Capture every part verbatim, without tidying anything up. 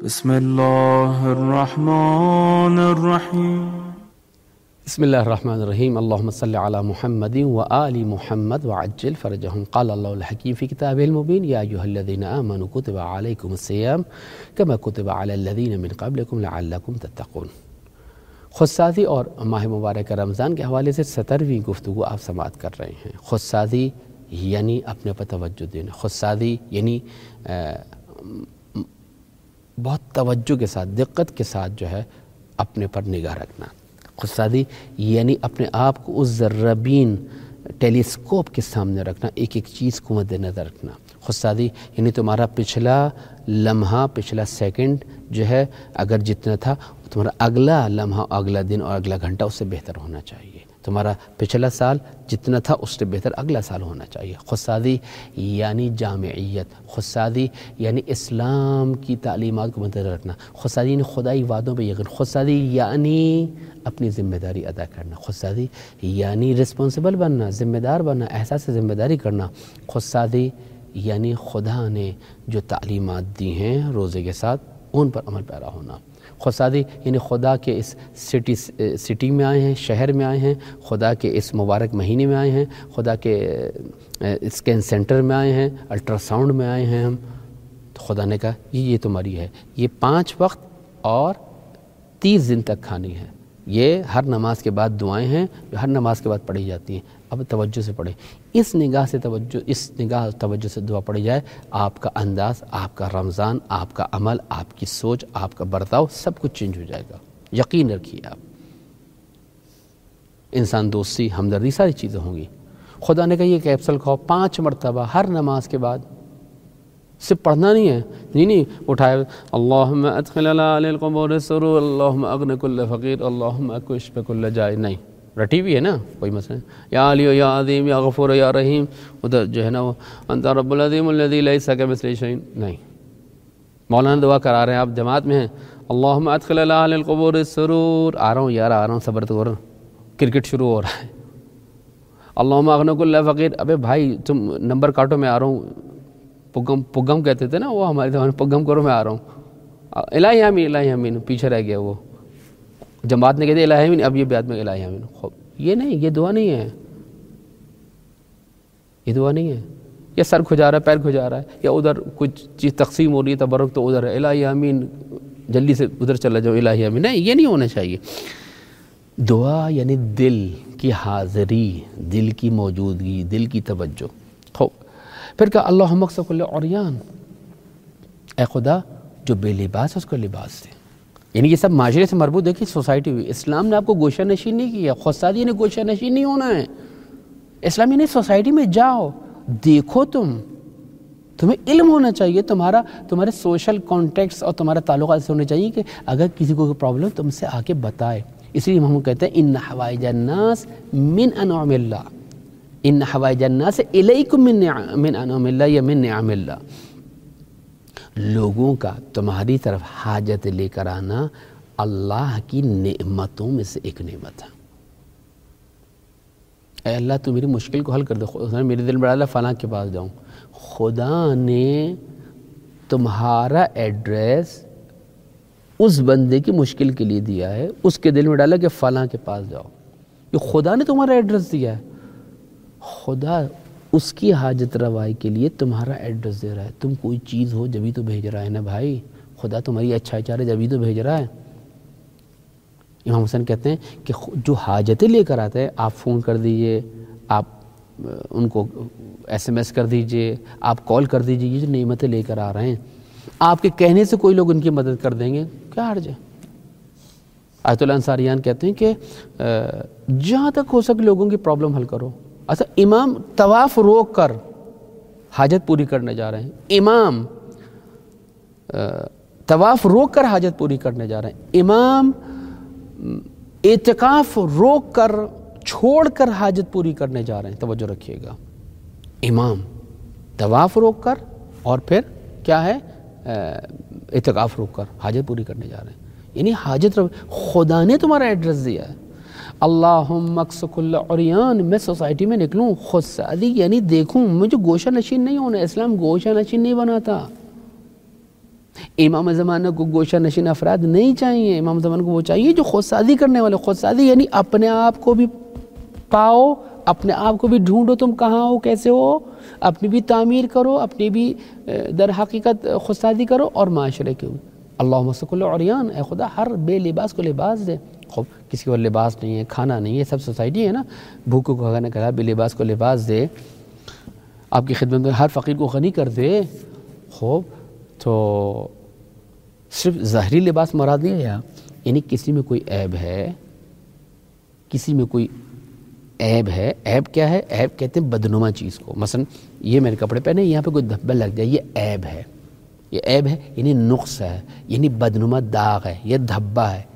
بسم اللہ الرحمن الرحیم بسم اللہ الرحمن الرحیم اللہم صلی علی محمد و آل محمد وعجل فرجہم قال اللہ الحکیم فی کتابہ المبین یا ایہا الذین آمنوا کتب علیکم الصیام کما کتب علی الذین من قبلکم لعلکم تتقون۔ خودسازی اور ماہ مبارک رمضان کے حوالے سے سترویں گفتگو آپ سماعت کر رہے ہیں۔ خودسازی یعنی اپنے پر توجہ دینا، خودسازی یعنی بہت توجہ کے ساتھ دقت کے ساتھ جو ہے اپنے پر نگاہ رکھنا۔ خودسازی یعنی اپنے آپ کو اس ذربین ٹیلیسکوپ کے سامنے رکھنا، ایک ایک چیز کو مد نظر رکھنا۔ خودسازی یعنی تمہارا پچھلا لمحہ، پچھلا سیکنڈ جو ہے اگر جتنا تھا تمہارا اگلا لمحہ، اگلا دن اور اگلا گھنٹہ اس سے بہتر ہونا چاہیے۔ تمہارا پچھلا سال جتنا تھا اس سے بہتر اگلا سال ہونا چاہیے۔ خودسازی یعنی جامعیت، خودسازی یعنی اسلام کی تعلیمات کو مد نظر رکھنا، خودسازی یعنی خدائی وعدوں پہ یقین، خودسازی یعنی اپنی ذمہ داری ادا کرنا، خودسازی یعنی رسپانسبل بننا، ذمہ دار بننا، احساس ذمہ داری کرنا۔ خودسازی یعنی خدا نے جو تعلیمات دی ہیں روزے کے ساتھ ان پر عمل پیرا ہونا۔ خودسازی یعنی خدا کے اس سٹی سٹی میں آئے ہیں، شہر میں آئے ہیں، خدا کے اس مبارک مہینے میں آئے ہیں، خدا کے اسکین سینٹر میں آئے ہیں، الٹرا ساؤنڈ میں آئے ہیں ہم، تو خدا نے کہا یہ یہ تمہاری ہے، یہ پانچ وقت اور تیس دن تک کھانی ہے۔ یہ ہر نماز کے بعد دعائیں ہیں جو ہر نماز کے بعد پڑھی جاتی ہیں، اب توجہ سے پڑھیں۔ اس نگاہ سے توجہ اس نگاہ توجہ سے دعا پڑھی جائے، آپ کا انداز، آپ کا رمضان، آپ کا عمل، آپ کی سوچ، آپ کا برتاؤ سب کچھ چینج ہو جائے گا، یقین رکھیے آپ۔ انسان دوستی، ہمدردی، ساری چیزیں ہوں گی۔ خدا نے کہا یہ کیپسول کھاؤ پانچ مرتبہ ہر نماز کے بعد، صرف پڑھنا نہیں ہے، نہیں نہیں اٹھائے اللہم ادخل علی القبور السرور اللہم اغن کل فقیر اللہم اکوش پہ کل جائے، نہیں رٹی بھی ہے نا، کوئی مسئلہ نہیں۔ یا علی یا عظیم یا غفور یا رحیم، ادھر جو ہے نا وہ انت رب العظیم الذی لیس کمثلہ شیء، نہیں۔ مولانا دعا کرا رہے ہیں، آپ جماعت میں ہیں، اللہم ادخل علی اہل القبور السرور، آ رہا ہوں یار آ رہا ہوں، صبر تو کرو، کرکٹ شروع ہو رہا ہے۔ اللہم اغن کل فقیر، ابے بھائی تم نمبر کاٹو میں آ رہا ہوں، پگم پگم کہتے تھے نا وہ ہمارے زمانے میں، پگم کرو میں آ رہا ہوں، الہی آمین الہی آمین، پیچھے رہ گیا وہ، جماعت نے کہتے الہی آمین، اب یہ بعد میں الہی آمین، یہ نہیں، یہ دعا نہیں ہے، یہ دعا نہیں ہے۔ یا سر کھجا رہا ہے، پیر کھجا رہا ہے، یا ادھر کچھ چیز تقسیم ہو رہی ہے تبرک تو ادھر ہے الہی آمین، جلدی سے ادھر چلا جاؤ الہی آمین، نہیں یہ نہیں ہونا چاہیے۔ دعا یعنی دل کی حاضری، دل کی موجودگی، دل کی توجہ۔ پھر کہا اللہم اکسو کل عریان، اے خدا جو بے لباس ہے اس کو لباس دے، یعنی یہ سب معاشرے سے مربوط ہے کہ سوسائٹی ہوئی۔ اسلام نے آپ کو گوشہ نشین نہیں کیا، خودسازی نے گوشہ نشین نہیں ہونا ہے۔ اسلام یعنی سوسائٹی میں جاؤ، دیکھو، تم تمہیں علم ہونا چاہیے، تمہارا تمہارے سوشل کانٹیکٹس اور تمہارا تعلقات ایسے ہونے چاہیے کہ اگر کسی کو کوئی پرابلم تم سے آ کے بتائے۔ اس لیے ہم کہتے ہیں ان حوائج الناس من انعام اللہ، ان حوائج الناس الیکم من من انعام اللہ یا من نعم اللہ، لوگوں کا تمہاری طرف حاجت لے کر آنا اللہ کی نعمتوں میں سے ایک نعمت ہے۔ اے اللہ تو میری مشکل کو حل کر دے، میرے دل میں ڈالا فلاں کے پاس جاؤں، خدا نے تمہارا ایڈریس اس بندے کی مشکل کے لیے دیا ہے، اس کے دل میں ڈالا کہ فلاں کے پاس جاؤ، یہ خدا نے تمہارا ایڈریس دیا ہے۔ خدا اس کی حاجت روائی کے لیے تمہارا ایڈریس دے رہا ہے، تم کوئی چیز ہو جبھی تو بھیج رہا ہے نا بھائی، خدا تمہاری اچھائی چاہ رہا ہے جبھی تو بھیج رہا ہے۔ امام حسین کہتے ہیں کہ جو حاجتیں لے کر آتے ہیں، آپ فون کر دیجئے، آپ ان کو ایس ایم ایس کر دیجئے، آپ کال کر دیجئے، یہ جو نعمتیں لے کر آ رہے ہیں، آپ کے کہنے سے کوئی لوگ ان کی مدد کر دیں گے، کیا حرج ہے؟ آیت اللہ انصاریان کہتے ہیں کہ جہاں تک ہو سکے لوگوں کی پرابلم حل کرو۔ اچھا امام طواف روک کر حاجت پوری کرنے جا رہے ہیں، امام طواف روک کر حاجت پوری کرنے جا رہے ہیں، امام اعتکاف روک کر چھوڑ کر حاجت پوری کرنے جا رہے ہیں، توجہ رکھیے گا، امام طواف روک کر اور پھر کیا ہے اعتکاف روک کر حاجت پوری کرنے جا رہے ہیں، یعنی حاجت خدا نے تمہارا ایڈریس دیا ہے۔ اللہم اکس کل عریان، میں سوسائٹی میں نکلوں، خودسازی یعنی دیکھوں، مجھے گوشہ نشین نہیں ہونا، اسلام گوشہ نشین نہیں بناتا، امام زمانہ کو گوشہ نشین افراد نہیں چاہیے، امام زمانہ کو وہ چاہیے جو خود سازی کرنے والے. خود سازی یعنی اپنے آپ کو بھی پاؤ، اپنے آپ کو بھی ڈھونڈو تم کہاں ہو، کیسے ہو، اپنی بھی تعمیر کرو، اپنی بھی در حقیقت خود سازی کرو اور معاشرے کے. اللہم صل عریان، اے خدا ہر بے لباس کو لباس دے. خوب کسی کو لباس نہیں ہے، کھانا نہیں ہے، سب سوسائٹی ہے نا، بھوکوں کو کھانا کھلا، بے لباس کو لباس دے، آپ کی خدمت میں ہر فقیر کو غنی کر دے. خوب تو صرف ظاہری لباس مراد نہیں ہے، یعنی کسی میں کوئی عیب ہے، کسی میں کوئی عیب ہے. عیب کیا ہے؟ عیب کہتے ہیں بدنما چیز کو. مثلا یہ میرے کپڑے پہنے، یہاں پہ کوئی دھبا لگ جائے، یہ عیب ہے. یہ عیب ہے یعنی نقص ہے، یعنی بدنما داغ ہے، یہ دھبا ہے.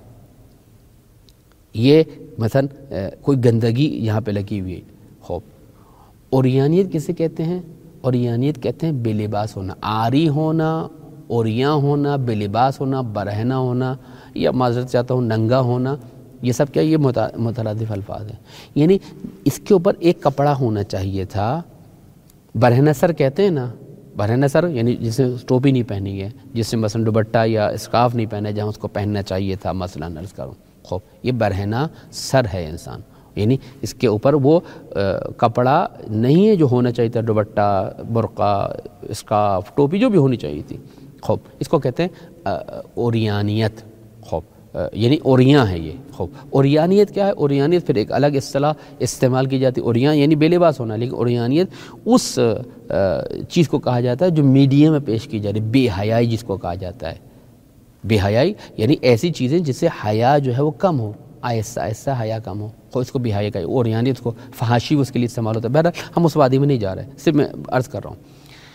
یہ مثلا کوئی گندگی یہاں پہ لگی ہوئی ہے. خوب اوریانیت کسے کہتے ہیں؟ اوریانیت کہتے ہیں بے لباس ہونا، عاری ہونا، اوریاں ہونا، بے لباس ہونا، برہنہ ہونا، یا معذرت چاہتا ہوں ننگا ہونا. یہ سب کیا؟ یہ مترادف الفاظ ہیں. یعنی اس کے اوپر ایک کپڑا ہونا چاہیے تھا. برہنہ سر کہتے ہیں نا، برہنہ سر یعنی جس نے ٹوپی نہیں پہنی ہے، جس نے مثلا دوپٹہ یا اسکارف نہیں پہنا ہے جہاں اس کو پہننا چاہیے تھا، مثلا عرض کروں. خوب یہ برہنہ سر ہے انسان، یعنی اس کے اوپر وہ کپڑا نہیں ہے جو ہونا چاہیے تھا، دوپٹہ، برقع، اسکارف، ٹوپی جو بھی ہونی چاہیے تھی. خوب اس کو کہتے ہیں اوریانیت. خوب یعنی اوریاں ہے یہ. خوب اوریانیت کیا ہے؟ اوریانیت پھر ایک الگ اصطلاح استعمال کی جاتی ہے. اوریاں یعنی بے لباس ہونا، لیکن اوریانیت اس چیز کو کہا جاتا ہے جو میڈیم میں پیش کی جاتی ہے. بے حیائی جس کو کہا جاتا ہے، بے حیائی یعنی ایسی چیزیں جس سے حیا جو ہے وہ کم ہو، آہستہ آہستہ حیا کم ہو، خود اس کو بے حیائی کا. اوریانیت کو فحاشی اس کے لیے استعمال ہوتا ہے. بہرحال ہم اس وادی میں نہیں جا رہے، صرف میں عرض کر رہا ہوں.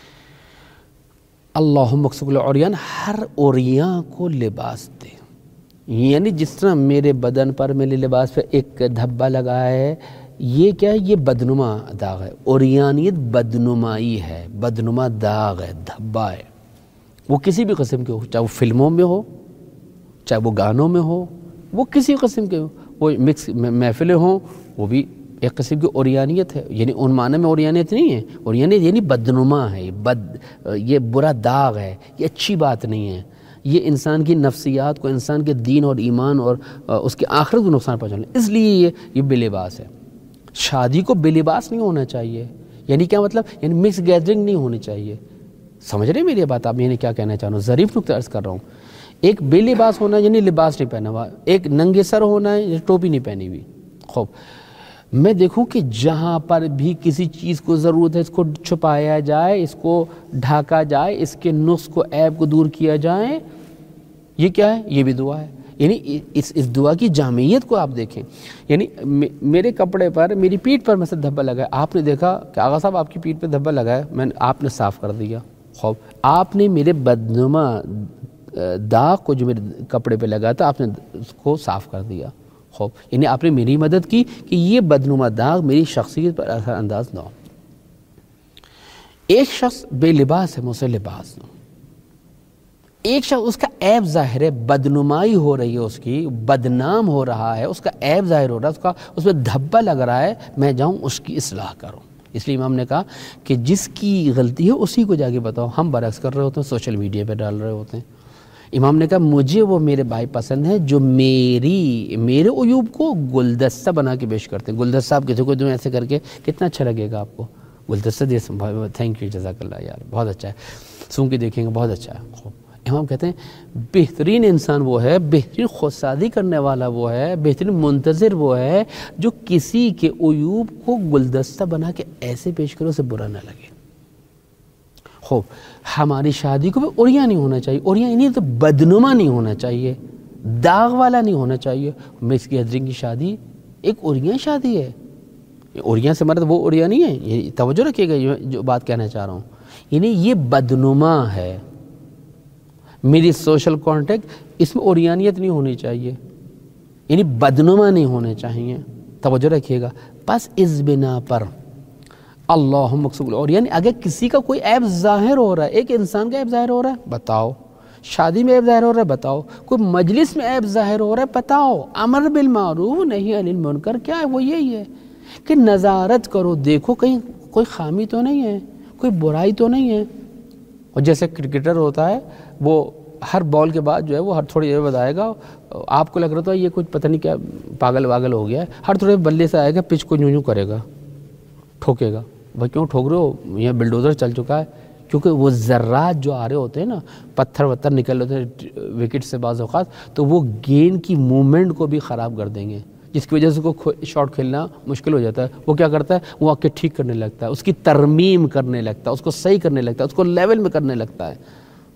اللہم اکسل عریان، ہر اوریاں کو لباس دے. یعنی جس طرح میرے بدن پر، میرے لباس پہ ایک دھبا لگا ہے، یہ کیا ہے؟ یہ بدنما داغ ہے. اوریانیت بدنمائی ہے، بدنما داغ ہے، دھبا ہے. وہ کسی بھی قسم کے ہو، چاہے وہ فلموں میں ہو، چاہے وہ گانوں میں ہو، وہ کسی قسم کے ہو، وہ مکس محفلیں ہوں، وہ بھی ایک قسم کی اوریانیت ہے. یعنی ان معنی میں اوریانیت نہیں ہے. اوریانیت یعنی بدنما ہے، بد یہ برا داغ ہے، یہ اچھی بات نہیں ہے. یہ انسان کی نفسیات کو، انسان کے دین اور ایمان اور اس کے آخرت کو نقصان پہنچانا. اس لیے یہ یہ بے لباس ہے. شادی کو بے لباس نہیں ہونا چاہیے. یعنی کیا مطلب؟ یعنی مکس گیدرنگ نہیں ہونی چاہیے. سمجھ رہے میری بات آپ؟ یعنی کیا کہنا چاہ رہا ہوں، ظریف نقطہ عرض کر رہا ہوں. ایک بے لباس ہونا یعنی لباس نہیں پہنا ہوا، ایک ننگے سر ہونا ہے ٹوپی نہیں پہنی ہوئی. خوب میں دیکھوں کہ جہاں پر بھی کسی چیز کو ضرورت ہے اس کو چھپایا جائے، اس کو ڈھاکا جائے، اس کے نقص کو، عیب کو دور کیا جائے. یہ کیا ہے؟ یہ بھی دعا ہے. یعنی اس اس دعا کی جامعیت کو آپ دیکھیں. یعنی میرے کپڑے پر، میری پیٹھ پر مثلا دھبا لگا ہے، آپ نے دیکھا کہ آغا صاحب آپ کی پیٹھ پہ دھبا لگا ہے، میں نے آپ نے صاف کر دیا. خوب آپ نے میرے بدنما داغ کو جو میرے کپڑے پہ لگا تھا، آپ نے اس کو صاف کر دیا. خوب یعنی آپ نے میری مدد کی کہ یہ بدنما داغ میری شخصیت پر اثر انداز نہ ہو. ایک شخص بے لباس ہے، مجھ سے لباس نہ، ایک شخص اس کا عیب ظاہر ہے، بدنمائی ہو رہی ہے، اس کی بدنام ہو رہا ہے، اس کا عیب ظاہر ہو رہا ہے، اس کا اس میں دھبا لگ رہا ہے، میں جاؤں اس کی اصلاح کروں. اس لیے امام نے کہا کہ جس کی غلطی ہے اسی کو جا کے بتاؤ. ہم برعکس کر رہے ہوتے ہیں، سوشل میڈیا پہ ڈال رہے ہوتے ہیں. امام نے کہا مجھے وہ میرے بھائی پسند ہیں جو میری میرے عیوب کو گلدستہ بنا کے پیش کرتے ہیں. گلدستہ آپ کسی کو دوں ایسے کر کے، کتنا اچھا لگے گا آپ کو گلدستہ دے. تھینک یو، جزاک اللہ یار، بہت اچھا ہے، سن کے دیکھیں گے، بہت اچھا ہے. خوب امام کہتے ہیں بہترین انسان وہ ہے، بہترین خودسازی کرنے والا وہ ہے، بہترین منتظر وہ ہے جو کسی کے عیوب کو گلدستہ بنا کے ایسے پیش کرے اسے برا نہ لگے. خوب ہماری شادی کو بھی اوریاں نہیں ہونا چاہیے. اوریاں یعنی تو بدنما نہیں ہونا چاہیے، داغ والا نہیں ہونا چاہیے. مکس گیدرنگ کی شادی ایک اوریاں شادی ہے. اوریاں سے مراد وہ اوریاں نہیں ہے، یہ توجہ رکھیے گا جو بات کہنا چاہ رہا ہوں. یعنی یہ بدنما ہے. میری سوشل کانٹیکٹ اس میں اوریانیت نہیں ہونی چاہیے، یعنی بدنما نہیں ہونے چاہیے. توجہ رکھیے گا. بس اس بنا پر اللہم اکسل اور یعنی اگر کسی کا کوئی عیب ظاہر ہو رہا ہے، ایک انسان کا عیب ظاہر ہو رہا ہے بتاؤ، شادی میں عیب ظاہر ہو رہا ہے بتاؤ، کوئی مجلس میں عیب ظاہر ہو رہا ہے بتاؤ. امر بالمعروف نہی عن المنکر کیا ہے؟ وہ یہی ہے کہ نظارت کرو، دیکھو کہیں کوئی خامی تو نہیں ہے، کوئی برائی تو نہیں ہے. اور جیسے کرکٹر ہوتا ہے وہ ہر بال کے بعد جو ہے وہ ہر تھوڑی دیر بعد آئے گا، آپ کو لگ رہا تھا یہ کچھ پتہ نہیں کیا پاگل واگل ہو گیا ہے، ہر تھوڑے بلے سے آئے گا، پچ کو یوں یوں کرے گا، ٹھوکے گا. بھائی کیوں ٹھوک رہے ہو؟ یہ بلڈوزر چل چکا ہے. کیونکہ وہ ذرات جو آ رہے ہوتے ہیں نا، پتھر وتھر نکل ہوتے ہیں وکٹ سے بعض اوقات، تو وہ گیند کی موومنٹ کو بھی خراب کر دیں گے، جس کی وجہ سے کو شاٹ کھیلنا مشکل ہو جاتا ہے. وہ کیا کرتا ہے؟ وہ آ کے ٹھیک کرنے لگتا ہے، اس کی ترمیم کرنے لگتا ہے، اس کو صحیح کرنے لگتا ہے، اس کو لیول میں کرنے لگتا ہے.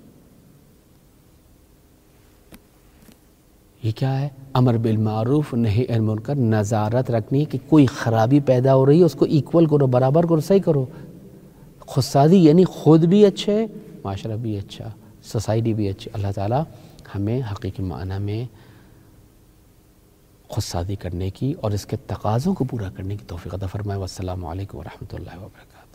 یہ کیا ہے؟ امر بالمعروف نہی عن المنکر، نظارت رکھنی کہ کوئی خرابی پیدا ہو رہی ہے اس کو ایکول کرو، برابر کرو، صحیح کرو. خودسازی یعنی خود بھی اچھے، معاشرہ بھی اچھا، سوسائٹی بھی اچھی. اللہ تعالی ہمیں حقیقی معنی میں خودسازی کرنے کی اور اس کے تقاضوں کو پورا کرنے کی توفیق عطا فرمائے. والسلام علیکم ورحمۃ اللہ وبرکاتہ.